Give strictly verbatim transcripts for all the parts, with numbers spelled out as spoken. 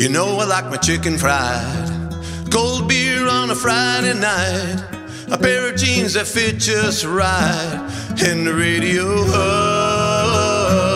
You know I like my chicken fried, cold beer on a Friday night, a pair of jeans that fit just right, and the radio up.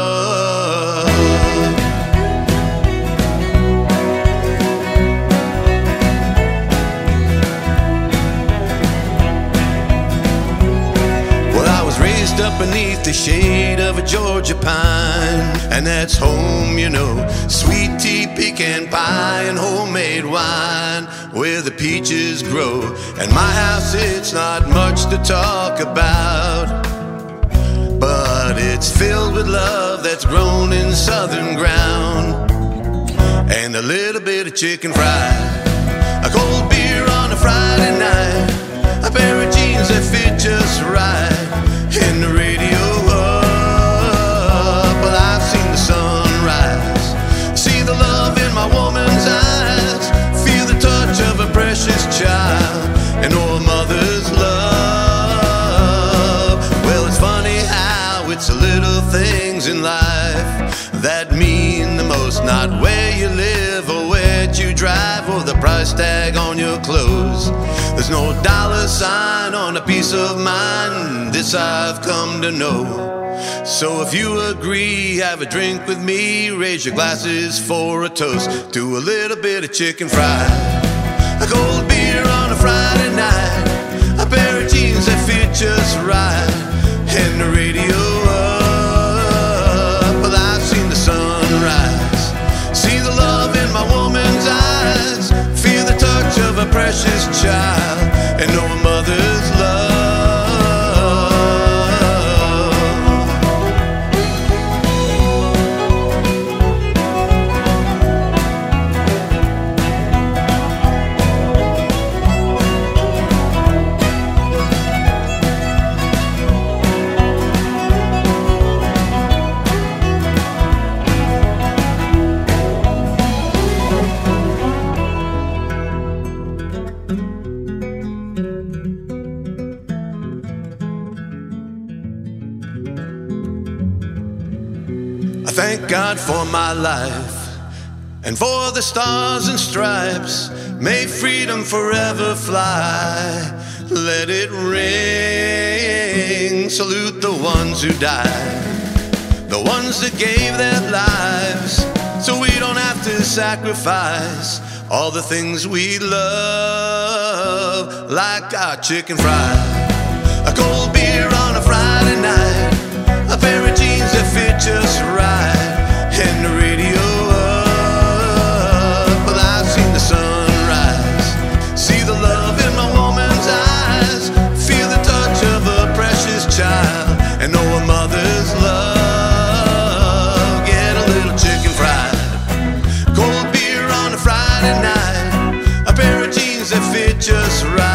Well, I was raised up beneath the shade of a Georgia pine, and that's home, you know, sweet tea, pecan pie, and homemade wine where the peaches grow. And my house, it's not much to talk about, but it's filled with love that's grown in southern ground, and a little bit of chicken fried, a cold beer on a Friday night, a pair of jeans that fit just right, and the radio up. Well, I've seen the sunrise, see the love in my woman's eyes, feel the touch of a precious child, and know a mother's love. Well, it's funny how it's the little things in life that mean the most, not where you live or where you drive or the price tag on your clothes. There's no dollar sign on a peace of mind, this I've come to know. So if you agree, have a drink with me, raise your glasses for a toast to a little bit of chicken fried, a cold beer on a Friday night, a pair of jeans that fit just right, and the radio up. Well, I've seen the sunrise, see the love in my woman's eyes, feel the touch of a precious child, and know a mother's love. I thank God for my life and for the stars and stripes. May freedom forever fly, let it ring. Salute the ones who died, the ones that gave their lives, so we don't have to sacrifice all the things we love, like our chicken fried, a cold beer on a Friday night, a pair of jeans that fit just right, and the radio up. Well, I've seen the sunrise, see the love in my woman's eyes, feel the touch of a precious child, and know a mother's love. Get a little chicken fried, cold beer on a Friday night, a pair of jeans that fit just right.